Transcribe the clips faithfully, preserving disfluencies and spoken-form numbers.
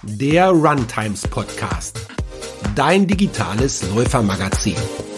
der Runtimes Podcast, dein digitales Läufermagazin.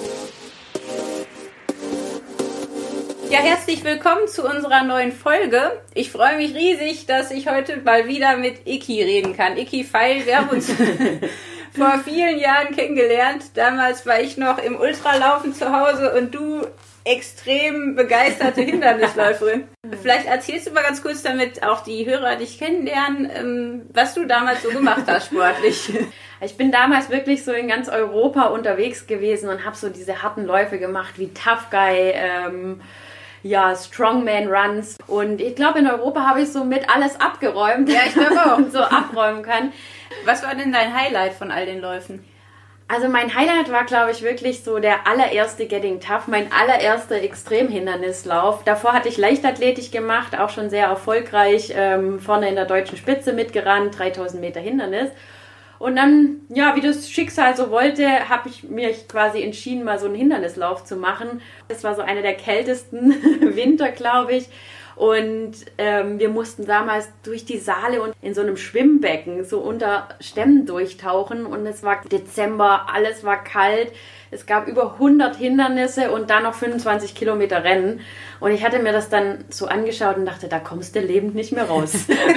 Ja, herzlich willkommen zu unserer neuen Folge. Ich freue mich riesig, dass ich heute mal wieder mit Iki reden kann. Iki Feil, wir haben uns vor vielen Jahren kennengelernt. Damals war ich noch im Ultralaufen zu Hause und du extrem begeisterte Hindernisläuferin. Vielleicht erzählst du mal ganz kurz, damit auch die Hörer dich kennenlernen, was du damals so gemacht hast sportlich. Ich bin damals wirklich so in ganz Europa unterwegs gewesen und habe so diese harten Läufe gemacht wie Tough Guy, ähm, ja, Strongman Runs. Und ich glaube, in Europa habe ich so mit alles abgeräumt. Ja, ich glaube auch. Und so abräumen kann. Was war denn dein Highlight von all den Läufen? Also mein Highlight war, glaube ich, wirklich so der allererste Getting Tough, mein allererster Extremhindernislauf. Davor hatte ich Leichtathletik gemacht, auch schon sehr erfolgreich, ähm, vorne in der deutschen Spitze mitgerannt, dreitausend Meter Hindernis. Und dann, ja, wie das Schicksal so wollte, habe ich mir quasi entschieden, mal so einen Hindernislauf zu machen. Das war so einer der kältesten Winter, glaube ich. Und ähm, wir mussten damals durch die Saale und in so einem Schwimmbecken so unter Stämmen durchtauchen. Und es war Dezember, alles war kalt. Es gab über hundert Hindernisse und dann noch fünfundzwanzig Kilometer Rennen. Und ich hatte mir das dann so angeschaut und dachte, da kommst du lebend nicht mehr raus.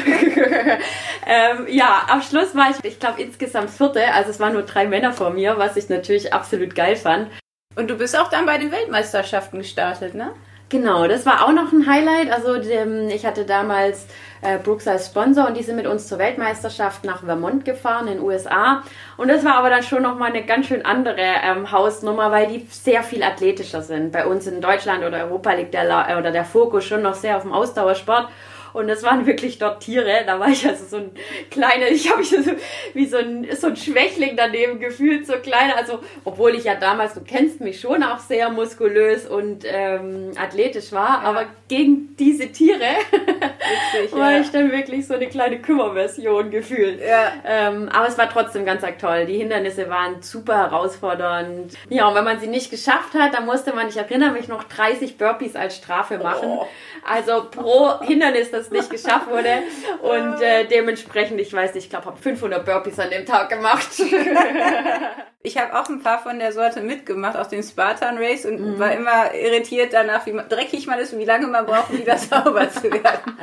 ähm, ja, am Schluss war ich, ich glaube, insgesamt Vierte. Also es waren nur drei Männer vor mir, was ich natürlich absolut geil fand. Und du bist auch dann bei den Weltmeisterschaften gestartet, ne? Genau, das war auch noch ein Highlight. Also ich hatte damals äh, Brooks als Sponsor und die sind mit uns zur Weltmeisterschaft nach Vermont gefahren in den U S A. Und das war aber dann schon nochmal eine ganz schön andere ähm, Hausnummer, weil die sehr viel athletischer sind. Bei uns in Deutschland oder Europa liegt der, La- oder der Fokus schon noch sehr auf dem Ausdauersport. Und das waren wirklich dort Tiere. Da war ich also so ein kleiner, ich habe mich so wie so ein, so ein Schwächling daneben gefühlt, so kleiner. Also, obwohl ich ja damals, du kennst mich schon, auch sehr muskulös und ähm, athletisch war. Ja. Aber gegen diese Tiere Witzig, war ja. ich dann wirklich so eine kleine Kümmerversion gefühlt. Ja. Ähm, aber es war trotzdem ganz arg toll. Die Hindernisse waren super herausfordernd. Ja, und wenn man sie nicht geschafft hat, dann musste man, ich erinnere mich noch, dreißig Burpees als Strafe machen. Oh. Also pro Hindernis, das nicht geschafft wurde. Und äh, dementsprechend, ich weiß nicht, ich glaube, habe fünfhundert Burpees an dem Tag gemacht. Ich habe auch ein paar von der Sorte mitgemacht, aus dem Spartan Race und mhm. war immer irritiert danach, wie dreckig man ist und wie lange man braucht, um wieder sauber zu werden.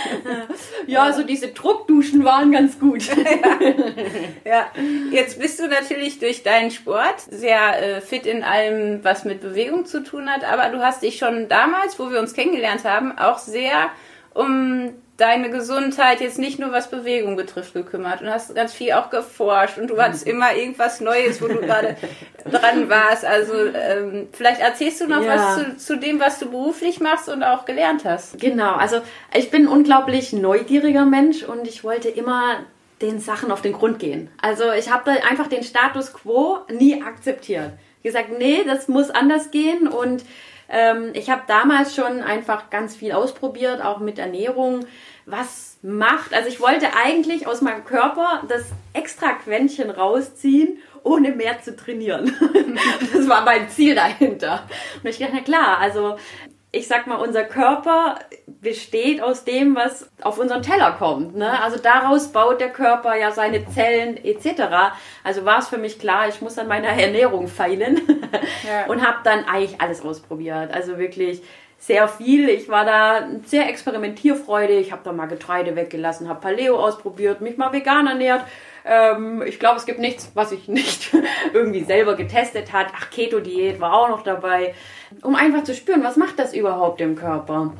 Ja, ja, so diese Druckduschen waren ganz gut. Ja. Ja, jetzt bist du natürlich durch deinen Sport sehr äh, fit in allem, was mit Bewegung zu tun hat, aber du hast dich schon damals, wo wir uns kennengelernt haben, auch sehr um deine Gesundheit, jetzt nicht nur was Bewegung betrifft, gekümmert und hast ganz viel auch geforscht und du hattest immer irgendwas Neues, wo du gerade dran warst. Also ähm, vielleicht erzählst du noch ja. was zu, zu dem, was du beruflich machst und auch gelernt hast. Genau, also ich bin ein unglaublich neugieriger Mensch und ich wollte immer den Sachen auf den Grund gehen. Also ich habe da einfach den Status quo nie akzeptiert. Ich gesagt, nee, das muss anders gehen und ich habe damals schon einfach ganz viel ausprobiert, auch mit Ernährung, was macht. Also ich wollte eigentlich aus meinem Körper das extra Quäntchen rausziehen, ohne mehr zu trainieren. Das war mein Ziel dahinter. Und ich dachte, na klar, also ich sag mal, unser Körper besteht aus dem, was auf unseren Teller kommt. Ne? Also daraus baut der Körper ja seine Zellen et cetera. Also war es für mich klar, ich muss an meiner Ernährung feilen ja. und habe dann eigentlich alles ausprobiert. Also wirklich sehr viel. Ich war da sehr experimentierfreudig. Ich habe da mal Getreide weggelassen, habe Paleo ausprobiert, mich mal vegan ernährt. Ähm, ich glaube, es gibt nichts, was ich nicht irgendwie selber getestet hat. Ach, Keto-Diät war auch noch dabei, um einfach zu spüren, was macht das überhaupt im Körper.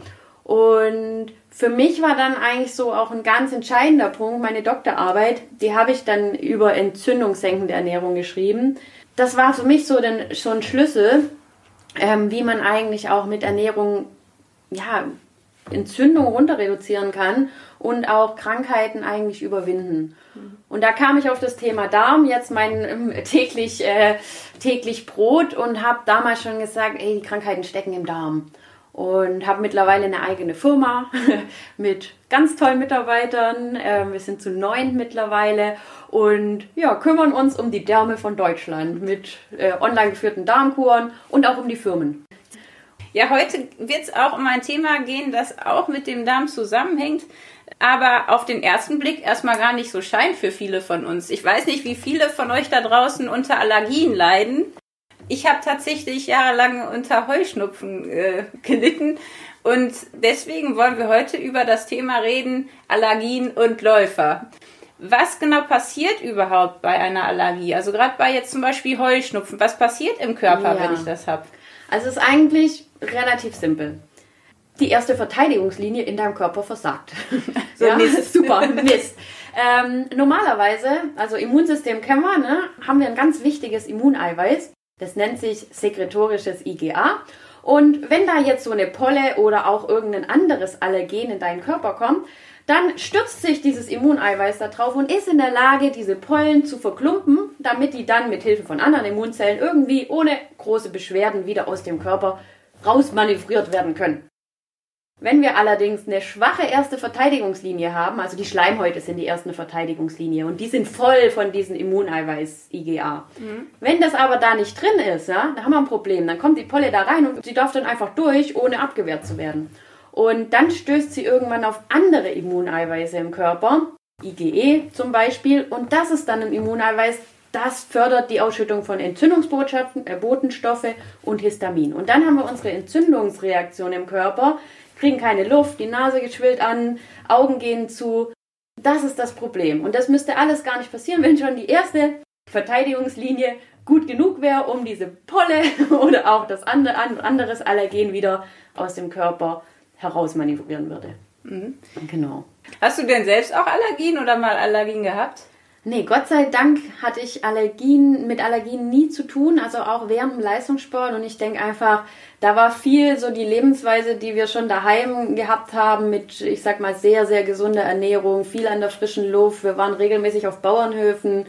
Und für mich war dann eigentlich so auch ein ganz entscheidender Punkt, meine Doktorarbeit, die habe ich dann über entzündungssenkende Ernährung geschrieben. Das war für mich so den, schon ein Schlüssel, ähm, wie man eigentlich auch mit Ernährung ja, Entzündung runter reduzieren kann und auch Krankheiten eigentlich überwinden. Und da kam ich auf das Thema Darm, jetzt mein ähm, täglich, äh, täglich Brot und habe damals schon gesagt, ey, die Krankheiten stecken im Darm. Und habe mittlerweile eine eigene Firma mit ganz tollen Mitarbeitern. Äh, wir sind zu neun mittlerweile und ja, kümmern uns um die Därme von Deutschland mit äh, online geführten Darmkuren und auch um die Firmen. Ja, heute wird es auch um ein Thema gehen, das auch mit dem Darm zusammenhängt. aber auf den ersten Blick erstmal gar nicht so scheint für viele von uns. Ich weiß nicht, wie viele von euch da draußen unter Allergien leiden. Ich habe tatsächlich jahrelang unter Heuschnupfen äh, gelitten und deswegen wollen wir heute über das Thema reden, Allergien und Läufer. Was genau passiert überhaupt bei einer Allergie? Also gerade bei jetzt zum Beispiel Heuschnupfen, was passiert im Körper, ja. wenn ich das habe? Also es ist eigentlich relativ simpel. Die erste Verteidigungslinie in deinem Körper versagt. So, ja? Mist. Super, Mist. ähm, normalerweise, also Immunsystem kennen wir, ne, haben wir ein ganz wichtiges Immuneiweiß. Das nennt sich sekretorisches I G A. Und wenn da jetzt so eine Polle oder auch irgendein anderes Allergen in deinen Körper kommt, dann stürzt sich dieses Immuneiweiß da drauf und ist in der Lage, diese Pollen zu verklumpen, damit die dann mit Hilfe von anderen Immunzellen irgendwie ohne große Beschwerden wieder aus dem Körper rausmanövriert werden können. Wenn wir allerdings eine schwache erste Verteidigungslinie haben, also die Schleimhäute sind die erste Verteidigungslinie und die sind voll von diesem Immuneiweiß I G A. Mhm. Wenn das aber da nicht drin ist, ja, da haben wir ein Problem. Dann kommt die Polle da rein und sie darf dann einfach durch, ohne abgewehrt zu werden. Und dann stößt sie irgendwann auf andere Immuneiweiße im Körper, I G E zum Beispiel, und das ist dann ein Immuneiweiß, das fördert die Ausschüttung von Entzündungsbotschaften, äh, Botenstoffe und Histamin. Und dann haben wir unsere Entzündungsreaktion im Körper, kriegen keine Luft, die Nase geschwillt an, Augen gehen zu. Das ist das Problem. Und das müsste alles gar nicht passieren, wenn schon die erste Verteidigungslinie gut genug wäre, um diese Polle oder auch das andere anderes Allergen wieder aus dem Körper herausmanövrieren würde. Mhm. Genau. Hast du denn selbst auch Allergien oder mal Allergien gehabt? Nee, Gott sei Dank hatte ich Allergien, mit Allergien nie zu tun, also auch während dem Leistungssport. Und ich denke einfach, da war viel so die Lebensweise, die wir schon daheim gehabt haben, mit, ich sag mal, sehr, sehr gesunder Ernährung, viel an der frischen Luft. Wir waren regelmäßig auf Bauernhöfen.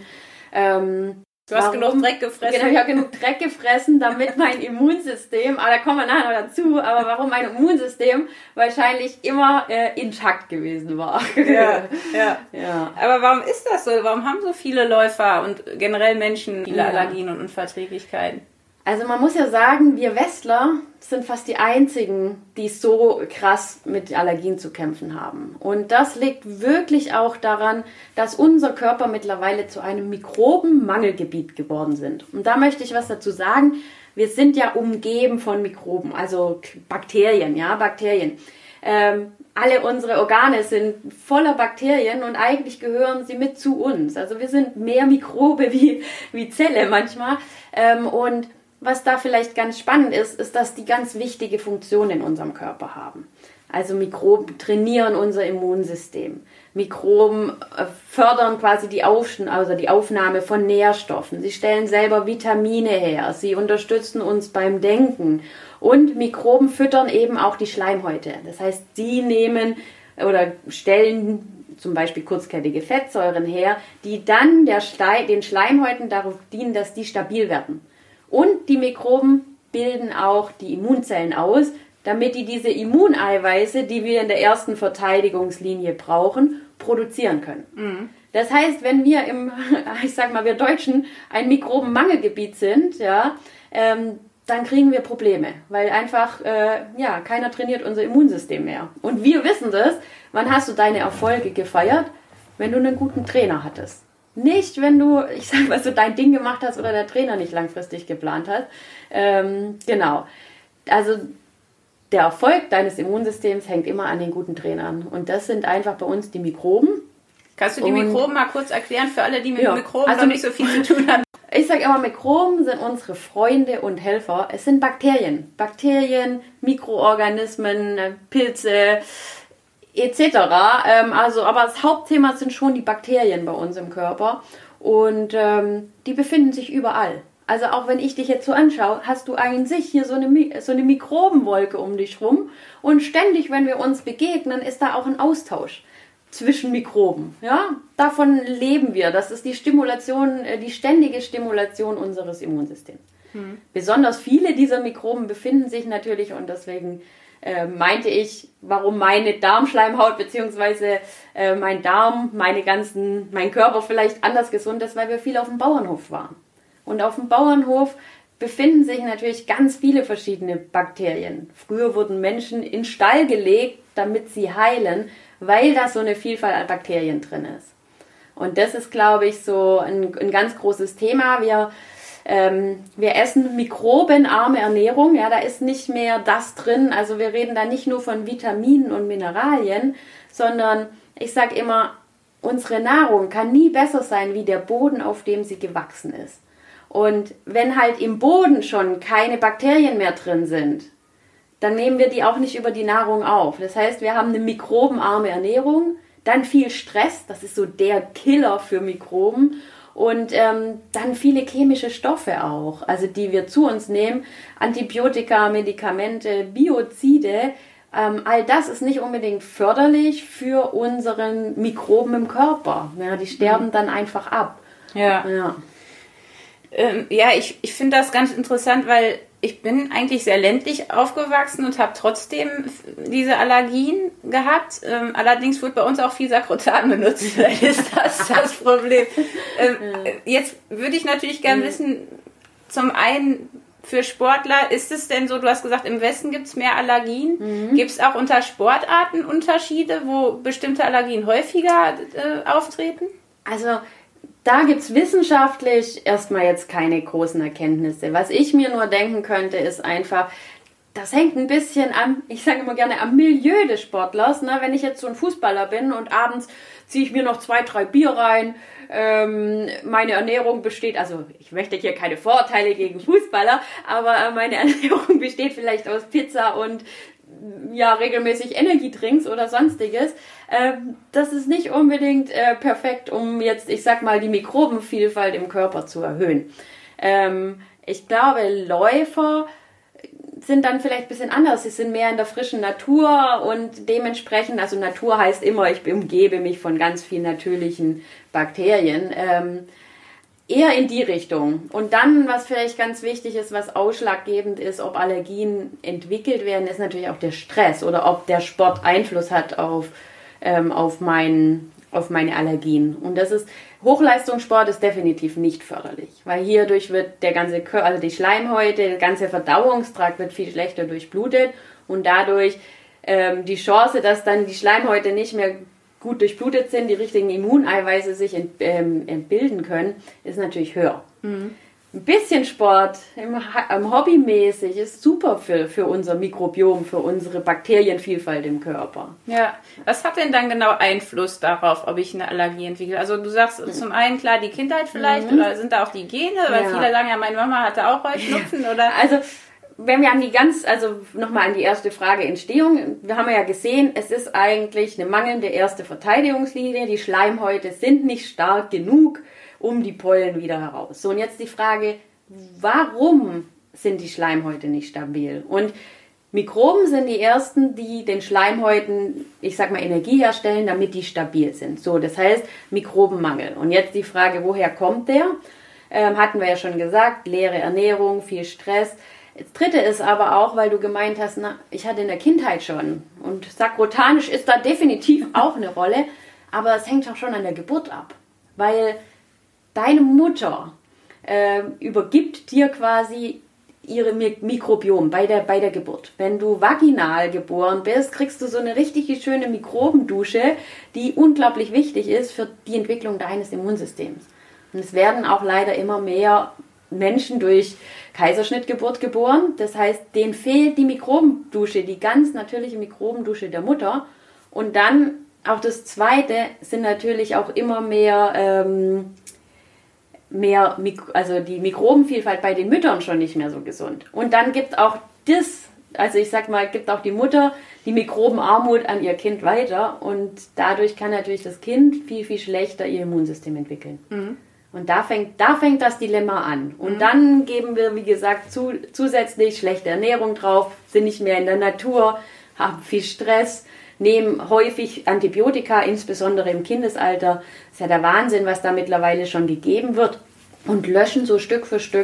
Ähm, Du hast Warum? genug Dreck gefressen. Genau, ich habe genug Dreck gefressen, damit mein Immunsystem, aber da kommen wir nachher noch dazu, aber warum mein Immunsystem wahrscheinlich immer äh, intakt gewesen war. Ja, ja, ja. Aber warum ist das so? Warum haben so viele Läufer und generell Menschen viele ja. Allergien und Unverträglichkeiten? Also man muss ja sagen, wir Westler sind fast die einzigen, die so krass mit Allergien zu kämpfen haben. Und das liegt wirklich auch daran, dass unser Körper mittlerweile zu einem Mikrobenmangelgebiet geworden sind. Und da möchte ich was dazu sagen. Wir sind ja umgeben von Mikroben, also Bakterien, ja, Bakterien. Ähm, alle unsere Organe sind voller Bakterien und eigentlich gehören sie mit zu uns. Also wir sind mehr Mikrobe wie, wie Zelle manchmal. Ähm, und was da vielleicht ganz spannend ist, ist, dass die ganz wichtige Funktionen in unserem Körper haben. Also Mikroben trainieren unser Immunsystem. Mikroben fördern quasi die, Auf- also die Aufnahme von Nährstoffen. Sie stellen selber Vitamine her. Sie unterstützen uns beim Denken. Und Mikroben füttern eben auch die Schleimhäute. Das heißt, sie nehmen oder stellen zum Beispiel kurzkettige Fettsäuren her, die dann der Ste- den Schleimhäuten darauf dienen, dass die stabil werden. Und die Mikroben bilden auch die Immunzellen aus, damit die diese Immuneiweiße, die wir in der ersten Verteidigungslinie brauchen, produzieren können. Mhm. Das heißt, wenn wir im, ich sag mal, wir Deutschen ein Mikrobenmangelgebiet sind, ja, ähm, dann kriegen wir Probleme, weil einfach, äh, ja, keiner trainiert unser Immunsystem mehr. Und wir wissen das, wann hast du deine Erfolge gefeiert? Wenn du einen guten Trainer hattest. Nicht, wenn du, ich sag mal, so dein Ding gemacht hast oder der Trainer nicht langfristig geplant hat. Ähm, genau. Also der Erfolg deines Immunsystems hängt immer an den guten Trainern. Und das sind einfach bei uns die Mikroben. Kannst du die Und, Mikroben mal kurz erklären für alle, die mit ja, Mikroben also, noch nicht so viel zu tun haben? Ich sage immer, Mikroben sind unsere Freunde und Helfer. Es sind Bakterien. Bakterien, Mikroorganismen, Pilze, et cetera. Ähm, also, aber das Hauptthema sind schon die Bakterien bei uns im Körper und ähm, die befinden sich überall. Also auch wenn ich dich jetzt so anschaue, hast du an sich hier so eine, so eine Mikrobenwolke um dich rum und ständig, wenn wir uns begegnen, ist da auch ein Austausch zwischen Mikroben. Ja, davon leben wir. Das ist die Stimulation, die ständige Stimulation unseres Immunsystems. Hm. Besonders viele dieser Mikroben befinden sich natürlich und deswegen Äh, meinte ich, warum meine Darmschleimhaut bzw. Äh, mein Darm, meine ganzen, mein Körper vielleicht anders gesund ist, weil wir viel auf dem Bauernhof waren. Und auf dem Bauernhof befinden sich natürlich ganz viele verschiedene Bakterien. Früher wurden Menschen in Stall gelegt, damit sie heilen, weil da so eine Vielfalt an Bakterien drin ist. Und das ist, glaube ich, so ein, ein ganz großes Thema. Wir, ähm, wir essen mikrobenarme Ernährung. Ja, da ist nicht mehr das drin. Also wir reden da nicht nur von Vitaminen und Mineralien, sondern ich sage immer, unsere Nahrung kann nie besser sein wie der Boden, auf dem sie gewachsen ist. Und wenn halt im Boden schon keine Bakterien mehr drin sind, dann nehmen wir die auch nicht über die Nahrung auf. Das heißt, wir haben eine mikrobenarme Ernährung, dann viel Stress, das ist so der Killer für Mikroben, und ähm, dann viele chemische Stoffe auch, also die wir zu uns nehmen, Antibiotika, Medikamente, Biozide, ähm, all das ist nicht unbedingt förderlich für unseren Mikroben im Körper. Ja, die sterben dann einfach ab. Ja, ja. Ähm, ja ich, ich finde das ganz interessant, weil ich bin eigentlich sehr ländlich aufgewachsen und habe trotzdem diese Allergien gehabt. Ähm, allerdings wird bei uns auch viel Sakrotan benutzt. Vielleicht ist das das Problem. Ähm, jetzt würde ich natürlich gerne wissen, zum einen für Sportler, ist es denn so, du hast gesagt, im Westen gibt es mehr Allergien. Mhm. Gibt es auch unter Sportarten Unterschiede, wo bestimmte Allergien häufiger äh, auftreten? Also da gibt es wissenschaftlich erstmal jetzt keine großen Erkenntnisse. Was ich mir nur denken könnte, ist einfach, das hängt ein bisschen am, ich sage immer gerne, am Milieu des Sportlers. Ne? Wenn ich jetzt so ein Fußballer bin und abends ziehe ich mir noch zwei, drei Bier rein, ähm, meine Ernährung besteht, also ich möchte hier keine Vorurteile gegen Fußballer, aber meine Ernährung besteht vielleicht aus Pizza und ja, regelmäßig Energiedrinks oder sonstiges. Ähm, das ist nicht unbedingt äh, perfekt, um jetzt, ich sag mal, die Mikrobenvielfalt im Körper zu erhöhen. Ähm, ich glaube, Läufer sind dann vielleicht ein bisschen anders. Sie sind mehr in der frischen Natur und dementsprechend, also Natur heißt immer, ich umgebe mich von ganz vielen natürlichen Bakterien. Ähm, Eher in die Richtung. Und dann, was vielleicht ganz wichtig ist, was ausschlaggebend ist, ob Allergien entwickelt werden, ist natürlich auch der Stress oder ob der Sport Einfluss hat auf, ähm, auf, mein, auf meine Allergien. Und das ist, Hochleistungssport ist definitiv nicht förderlich, weil hierdurch wird der ganze Körper, also die Schleimhäute, der ganze Verdauungstrakt wird viel schlechter durchblutet und dadurch ähm, die Chance, dass dann die Schleimhäute nicht mehr gut durchblutet sind, die richtigen Immuneiweiße sich ent, ähm, entbilden können, ist natürlich höher. Mhm. Ein bisschen Sport, im, im Hobbymäßig, ist super für, für unser Mikrobiom, für unsere Bakterienvielfalt im Körper. Ja, was hat denn dann genau Einfluss darauf, ob ich eine Allergie entwickle? Also du sagst mhm. zum einen klar die Kindheit vielleicht, mhm. oder sind da auch die Gene? Weil ja. viele sagen ja, meine Mama hatte auch Heuschnupfen, oder? Also wenn wir an die ganz, also nochmal an die erste Frage Entstehung, wir haben ja gesehen, es ist eigentlich eine mangelnde erste Verteidigungslinie, die Schleimhäute sind nicht stark genug, um die Pollen wieder heraus. So, und jetzt die Frage, warum sind die Schleimhäute nicht stabil? Und Mikroben sind die ersten, die den Schleimhäuten, ich sag mal, Energie herstellen, damit die stabil sind. So, das heißt Mikrobenmangel. Und jetzt die Frage, woher kommt der? Ähm, hatten wir ja schon gesagt, leere Ernährung, viel Stress. Das dritte ist aber auch, weil du gemeint hast, na, ich hatte in der Kindheit schon. Und sakrotanisch ist da definitiv auch eine Rolle. Aber es hängt auch schon an der Geburt ab. Weil deine Mutter äh, übergibt dir quasi ihre Mikrobiom bei der, bei der Geburt. Wenn du vaginal geboren bist, kriegst du so eine richtig schöne Mikrobendusche, die unglaublich wichtig ist für die Entwicklung deines Immunsystems. Und es werden auch leider immer mehr Menschen durch Kaiserschnittgeburt geboren. Das heißt, denen fehlt die Mikrobendusche, die ganz natürliche Mikrobendusche der Mutter. Und dann auch das Zweite sind natürlich auch immer mehr, ähm, mehr also die Mikrobenvielfalt bei den Müttern schon nicht mehr so gesund. Und dann gibt auch das, also ich sag mal, gibt auch die Mutter die Mikrobenarmut an ihr Kind weiter. Und dadurch kann natürlich das Kind viel, viel schlechter ihr Immunsystem entwickeln. Mhm. Und da fängt, da fängt das Dilemma an. Und mhm. dann geben wir, wie gesagt, zu, zusätzlich schlechte Ernährung drauf, sind nicht mehr in der Natur, haben viel Stress, nehmen häufig Antibiotika, insbesondere im Kindesalter. Das ist ja der Wahnsinn, was da mittlerweile schon gegeben wird. Und löschen so Stück für Stück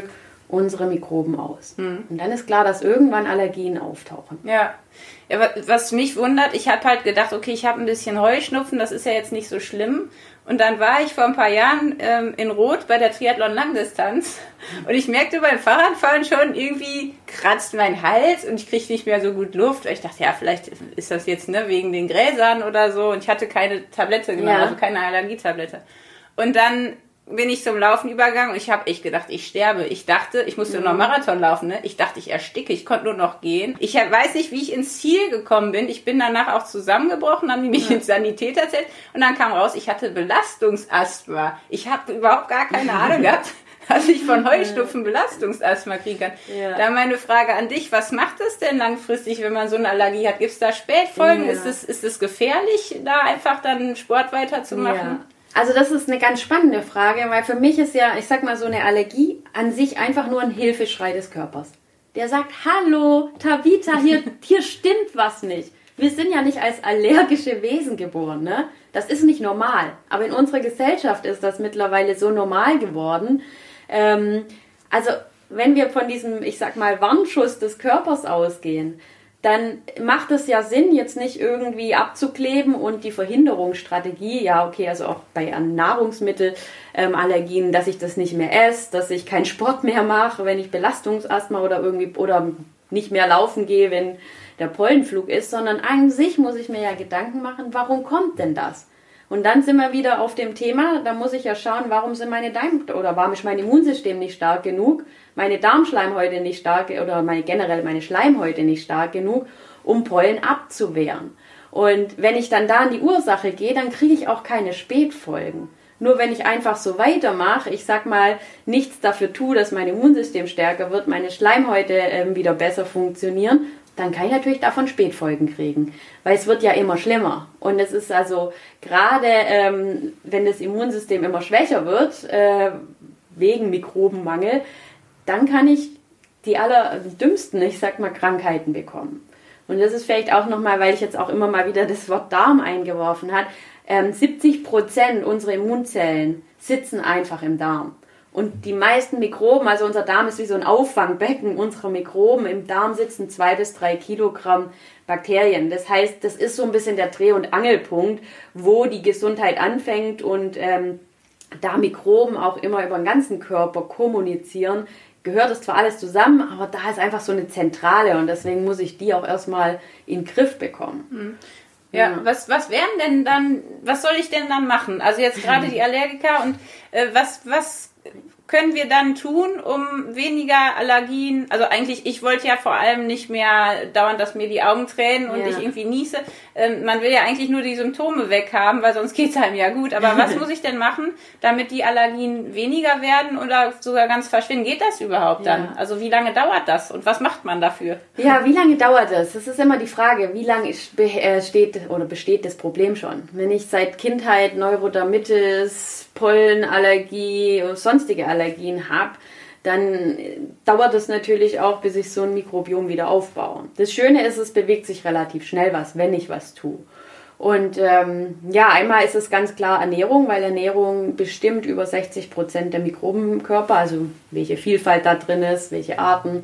unsere Mikroben aus. Hm. Und dann ist klar, dass irgendwann Allergien auftauchen. Ja. Ja, was mich wundert, ich habe halt gedacht, okay, ich habe ein bisschen Heuschnupfen, das ist ja jetzt nicht so schlimm. Und dann war ich vor ein paar Jahren ähm, in Rot bei der Triathlon-Langdistanz und ich merkte beim Fahrradfahren schon, irgendwie kratzt mein Hals und ich kriege nicht mehr so gut Luft. Ich dachte, ja, vielleicht ist das jetzt ne, wegen den Gräsern oder so und ich hatte keine Tablette genommen, ja. also keine Allergietablette. Und dann bin ich zum Laufen übergegangen und ich habe echt gedacht, ich sterbe. Ich dachte, ich musste mhm. noch Marathon laufen. Ne? Ich dachte, ich ersticke. Ich konnte nur noch gehen. Ich weiß nicht, wie ich ins Ziel gekommen bin. Ich bin danach auch zusammengebrochen, haben die mich ja. ins Sanitäter erzählt und dann kam raus, ich hatte Belastungsasthma. Ich habe überhaupt gar keine Ahnung gehabt, dass ich von Heuschnupfen Belastungsasthma kriegen kann. Ja. Da meine Frage an dich, was macht das denn langfristig, wenn man so eine Allergie hat? Gibt es da Spätfolgen? Ja. Ist es ist es gefährlich, da einfach dann Sport weiterzumachen? Ja. Also das ist eine ganz spannende Frage, weil für mich ist ja, ich sag mal, so eine Allergie an sich einfach nur ein Hilfeschrei des Körpers. Der sagt, hallo, Tabitha, hier, hier stimmt was nicht. Wir sind ja nicht als allergische Wesen geboren, ne? Das ist nicht normal. Aber in unserer Gesellschaft ist das mittlerweile so normal geworden. Ähm, also wenn wir von diesem, ich sag mal, Warnschuss des Körpers ausgehen, dann macht es ja Sinn, jetzt nicht irgendwie abzukleben und die Verhinderungsstrategie, ja okay, also auch bei Nahrungsmittelallergien, ähm, dass ich das nicht mehr esse, dass ich keinen Sport mehr mache, wenn ich Belastungsasthma oder irgendwie oder nicht mehr laufen gehe, wenn der Pollenflug ist, sondern an sich muss ich mir ja Gedanken machen, warum kommt denn das? Und dann sind wir wieder auf dem Thema, da muss ich ja schauen, warum sind meine Darm oder warum ist mein Immunsystem nicht stark genug, meine Darmschleimhäute nicht stark oder meine, generell meine Schleimhäute nicht stark genug, um Pollen abzuwehren. Und wenn ich dann da an die Ursache gehe, dann kriege ich auch keine Spätfolgen. Nur wenn ich einfach so weitermache, ich sag mal, nichts dafür tue, dass mein Immunsystem stärker wird, meine Schleimhäute äh, wieder besser funktionieren, dann kann ich natürlich davon Spätfolgen kriegen, weil es wird ja immer schlimmer. Und es ist also gerade, ähm, wenn das Immunsystem immer schwächer wird, äh, wegen Mikrobenmangel, dann kann ich die allerdümmsten, ich sag mal, Krankheiten bekommen. Und das ist vielleicht auch nochmal, weil ich jetzt auch immer mal wieder das Wort Darm eingeworfen habe, ähm, siebzig Prozent unserer Immunzellen sitzen einfach im Darm. Und die meisten Mikroben, also unser Darm ist wie so ein Auffangbecken unserer Mikroben. Im Darm sitzen zwei bis drei Kilogramm Bakterien. Das heißt, das ist so ein bisschen der Dreh- und Angelpunkt, wo die Gesundheit anfängt und ähm, da Mikroben auch immer über den ganzen Körper kommunizieren, gehört es zwar alles zusammen, aber da ist einfach so eine Zentrale und deswegen muss ich die auch erstmal in den Griff bekommen. Mhm. Ja, ja, was was wären denn dann, was soll ich denn dann machen? Also jetzt gerade die Allergiker und äh, was was können wir dann tun, um weniger Allergien, also eigentlich, ich wollte ja vor allem nicht mehr dauernd, dass mir die Augen tränen und ja. ich irgendwie niese. Ähm, man will ja eigentlich nur die Symptome weghaben, weil sonst geht's einem ja gut. Aber was muss ich denn machen, damit die Allergien weniger werden oder sogar ganz verschwinden? Geht das überhaupt dann? Ja. Also wie lange dauert das und was macht man dafür? Ja, wie lange dauert das? Das ist immer die Frage, wie lange steht oder besteht das Problem schon? Wenn ich seit Kindheit Neurodermitis, Pollenallergie und sonstige Allergien habe, dann dauert es natürlich auch, bis ich so ein Mikrobiom wieder aufbaue. Das Schöne ist, es bewegt sich relativ schnell was, wenn ich was tue. Und ähm, ja, einmal ist es ganz klar Ernährung, weil Ernährung bestimmt über sechzig Prozent der Mikroben im Körper, also welche Vielfalt da drin ist, welche Arten.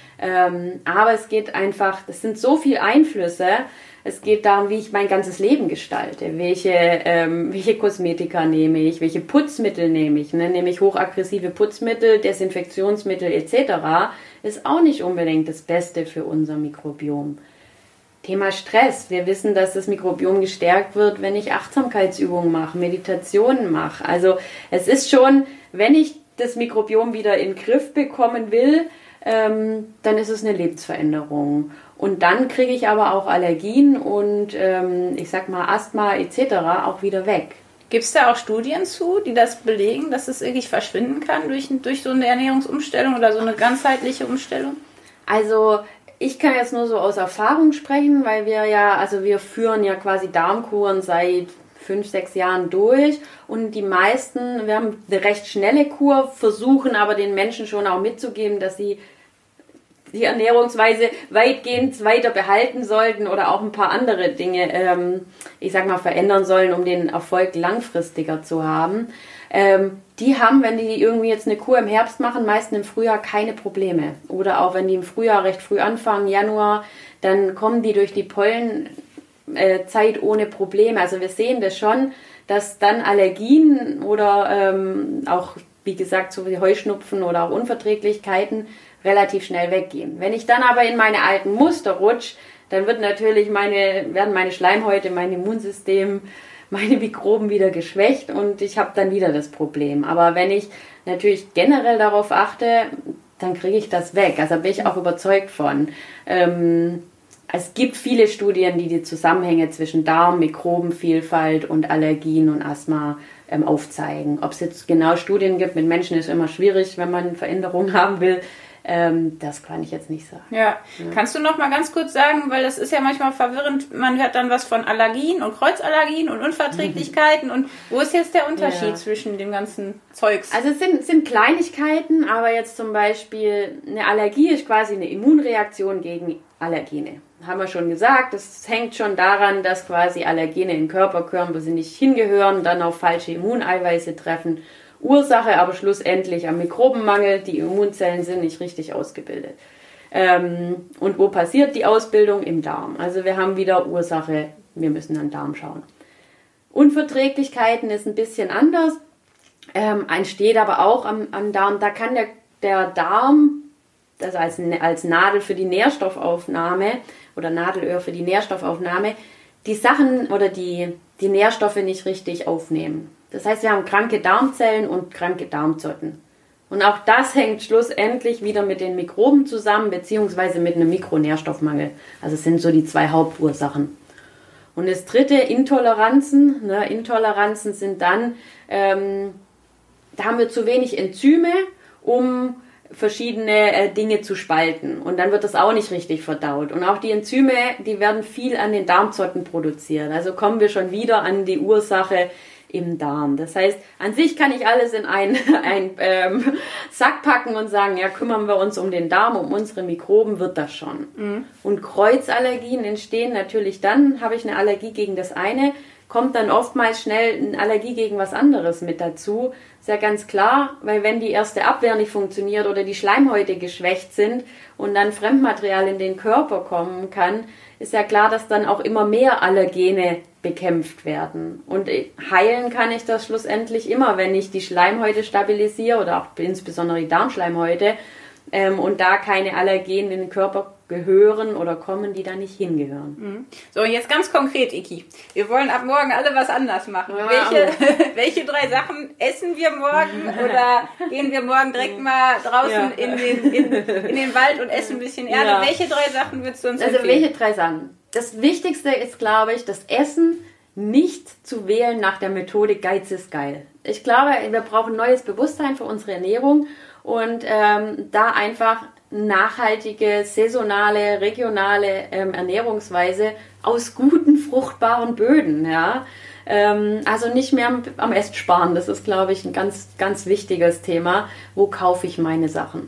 Ähm, aber es geht einfach, das sind so viele Einflüsse. Es geht darum, wie ich mein ganzes Leben gestalte. Welche, ähm, welche Kosmetika nehme ich, welche Putzmittel nehme ich. Ne? Nehme ich hochaggressive Putzmittel, Desinfektionsmittel et cetera. Ist auch nicht unbedingt das Beste für unser Mikrobiom. Thema Stress. Wir wissen, dass das Mikrobiom gestärkt wird, wenn ich Achtsamkeitsübungen mache, Meditationen mache. Also es ist schon, wenn ich das Mikrobiom wieder in den Griff bekommen will, ähm, dann ist es eine Lebensveränderung. Und dann kriege ich aber auch Allergien und ähm, ich sag mal Asthma et cetera auch wieder weg. Gibt es da auch Studien zu, die das belegen, dass es wirklich verschwinden kann durch, durch so eine Ernährungsumstellung oder so eine ganzheitliche Umstellung? Also ich kann jetzt nur so aus Erfahrung sprechen, weil wir ja, also wir führen ja quasi Darmkuren seit fünf, sechs Jahren durch und die meisten, wir haben eine recht schnelle Kur, versuchen aber den Menschen schon auch mitzugeben, dass sie die Ernährungsweise weitgehend weiter behalten sollten oder auch ein paar andere Dinge, ähm, ich sag mal, verändern sollen, um den Erfolg langfristiger zu haben. Ähm, die haben, wenn die irgendwie jetzt eine Kur im Herbst machen, meistens im Frühjahr keine Probleme. Oder auch wenn die im Frühjahr recht früh anfangen, Januar, dann kommen die durch die Pollenzeit äh, ohne Probleme. Also wir sehen das schon, dass dann Allergien oder ähm, auch, wie gesagt, so wie Heuschnupfen oder auch Unverträglichkeiten relativ schnell weggehen. Wenn ich dann aber in meine alten Muster rutsche, dann wird natürlich meine, werden meine Schleimhäute, mein Immunsystem, meine Mikroben wieder geschwächt und ich habe dann wieder das Problem. Aber wenn ich natürlich generell darauf achte, dann kriege ich das weg. Also bin ich auch überzeugt von. Ähm, es gibt viele Studien, die die Zusammenhänge zwischen Darm, Mikrobenvielfalt und Allergien und Asthma ähm, aufzeigen. Ob es jetzt genau Studien gibt mit Menschen, ist immer schwierig, wenn man Veränderungen haben will. Ähm, das kann ich jetzt nicht sagen. Ja. ja, kannst du noch mal ganz kurz sagen, weil das ist ja manchmal verwirrend, man hört dann was von Allergien und Kreuzallergien und Unverträglichkeiten mhm. und wo ist jetzt der Unterschied ja. zwischen dem ganzen Zeugs? Also es sind, sind Kleinigkeiten, aber jetzt zum Beispiel eine Allergie ist quasi eine Immunreaktion gegen Allergene. Haben wir schon gesagt, das hängt schon daran, dass quasi Allergene in den Körper gehören, wo sie nicht hingehören, dann auf falsche Immuneiweiße treffen. Ursache aber schlussendlich am Mikrobenmangel, die Immunzellen sind nicht richtig ausgebildet. Ähm, und wo passiert die Ausbildung? Im Darm. Also wir haben wieder Ursache, wir müssen an den Darm schauen. Unverträglichkeiten ist ein bisschen anders, ähm, entsteht aber auch am, am Darm. Da kann der, der Darm, also als, als Nadel für die Nährstoffaufnahme oder Nadelöhr für die Nährstoffaufnahme, die Sachen oder die, die Nährstoffe nicht richtig aufnehmen. Das heißt, wir haben kranke Darmzellen und kranke Darmzotten. Und auch das hängt schlussendlich wieder mit den Mikroben zusammen, beziehungsweise mit einem Mikronährstoffmangel. Also es sind so die zwei Hauptursachen. Und das dritte, Intoleranzen. Ne, Intoleranzen sind dann, ähm, da haben wir zu wenig Enzyme, um verschiedene äh, Dinge zu spalten. Und dann wird das auch nicht richtig verdaut. Und auch die Enzyme, die werden viel an den Darmzotten produziert. Also kommen wir schon wieder an die Ursache im Darm. Das heißt, an sich kann ich alles in einen, einen ähm, Sack packen und sagen, ja, kümmern wir uns um den Darm, um unsere Mikroben, wird das schon. Mhm. Und Kreuzallergien entstehen natürlich dann, habe ich eine Allergie gegen das eine, kommt dann oftmals schnell eine Allergie gegen was anderes mit dazu. Ist ja ganz klar, weil wenn die erste Abwehr nicht funktioniert oder die Schleimhäute geschwächt sind und dann Fremdmaterial in den Körper kommen kann, ist ja klar, dass dann auch immer mehr Allergene bekämpft werden. Und heilen kann ich das schlussendlich immer, wenn ich die Schleimhäute stabilisiere oder auch insbesondere die Darmschleimhäute ähm, und da keine Allergene in den Körper gehören oder kommen, die da nicht hingehören. So, jetzt ganz konkret, Iki. Wir wollen ab morgen alle was anders machen. Ja, welche, welche drei Sachen essen wir morgen oder gehen wir morgen direkt mal draußen ja. in, den, in, in den Wald und essen ein bisschen Erde? Ja. Welche drei Sachen würdest du uns also empfehlen? Welche drei Sachen? Das Wichtigste ist, glaube ich, das Essen nicht zu wählen nach der Methode Geiz ist geil. Ich glaube, wir brauchen neues Bewusstsein für unsere Ernährung und ähm, da einfach nachhaltige, saisonale, regionale ähm, Ernährungsweise aus guten, fruchtbaren Böden. Ja? Ähm, also nicht mehr am, am Essen sparen. Das ist, glaube ich, ein ganz, ganz wichtiges Thema. Wo kaufe ich meine Sachen?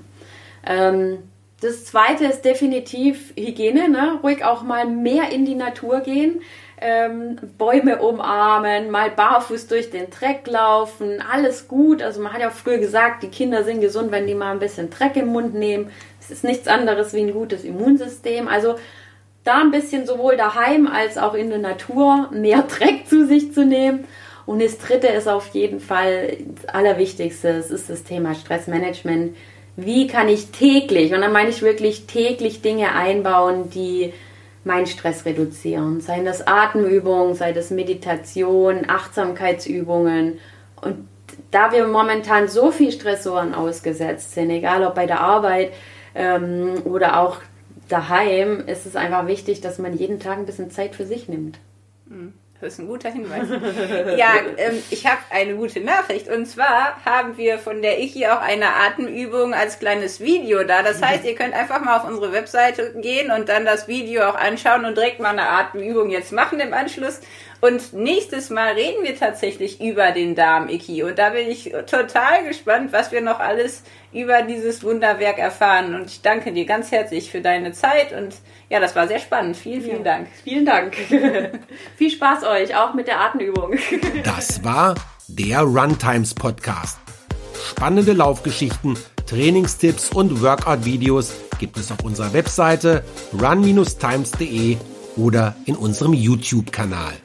Ähm, das Zweite ist definitiv Hygiene. Ne? Ruhig auch mal mehr in die Natur gehen. Ähm, Bäume umarmen, mal barfuß durch den Dreck laufen, alles gut. Also man hat ja auch früher gesagt, die Kinder sind gesund, wenn die mal ein bisschen Dreck im Mund nehmen. Es ist nichts anderes wie ein gutes Immunsystem. Also da ein bisschen sowohl daheim als auch in der Natur mehr Dreck zu sich zu nehmen. Und das Dritte ist auf jeden Fall das Allerwichtigste, es ist das Thema Stressmanagement. Wie kann ich täglich, und dann meine ich wirklich täglich Dinge einbauen, die meinen Stress reduzieren. Sei das Atemübungen, sei das Meditation, Achtsamkeitsübungen. Und da wir momentan so viel Stressoren ausgesetzt sind, egal ob bei der Arbeit ähm, oder auch daheim, ist es einfach wichtig, dass man jeden Tag ein bisschen Zeit für sich nimmt. Das ist ein guter Hinweis. Ja, ähm, ich habe eine gute Nachricht. Und zwar haben wir von der Iki auch eine Atemübung als kleines Video da. Das heißt, ihr könnt einfach mal auf unsere Webseite gehen und dann das Video auch anschauen und direkt mal eine Atemübung jetzt machen im Anschluss. Und nächstes Mal reden wir tatsächlich über den Darm-Icky. Und da bin ich total gespannt, was wir noch alles über dieses Wunderwerk erfahren. Und ich danke dir ganz herzlich für deine Zeit. Und ja, das war sehr spannend. Vielen, vielen ja. Dank. Vielen Dank. Viel Spaß euch, auch mit der Atemübung. Das war der Runtimes Podcast. Spannende Laufgeschichten, Trainingstipps und Workout-Videos gibt es auf unserer Webseite run Bindestrich times punkt de oder in unserem YouTube-Kanal.